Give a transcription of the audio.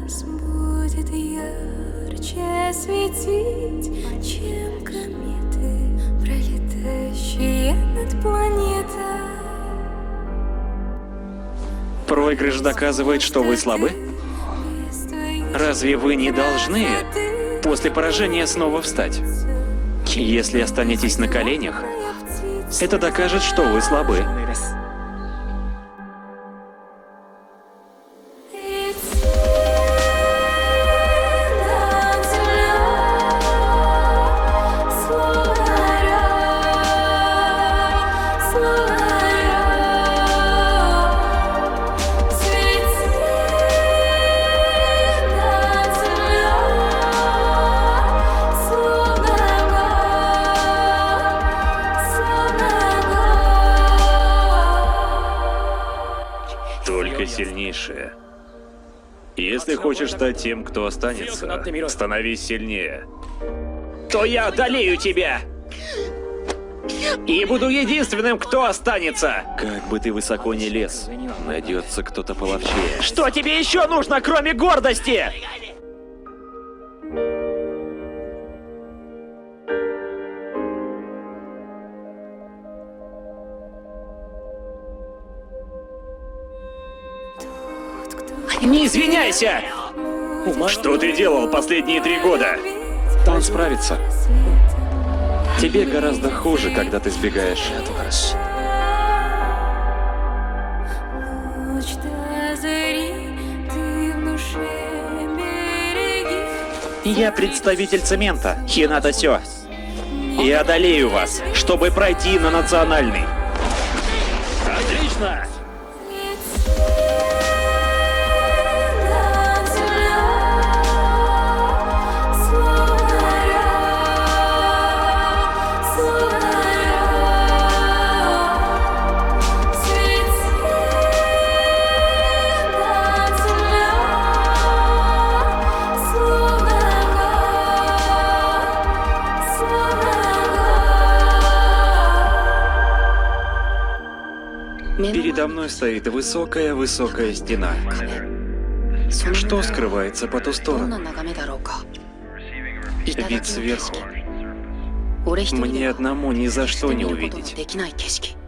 будет ярче светить, чем кометы, пролетающие над планетой. Проигрыш доказывает, что вы слабы? Разве вы не должны после поражения снова встать? Если останетесь на коленях, это докажет, что вы слабы. Только сильнейшее. Если хочешь стать тем, кто останется, становись сильнее. То я одолею тебя! И буду единственным, кто останется! Как бы ты высоко не лез, найдется кто-то половчее. Что тебе еще нужно, кроме гордости? Не извиняйся! Что ты делал последние 3 года? Он справится. Тебе гораздо хуже, когда ты сбегаешь. Я представитель цемента, Хината Сё. И одолею вас, чтобы пройти на национальный. Отлично! Передо мной стоит высокая-высокая стена. Что скрывается по ту сторону? Вид сверху. Мне одному ни за что не увидеть.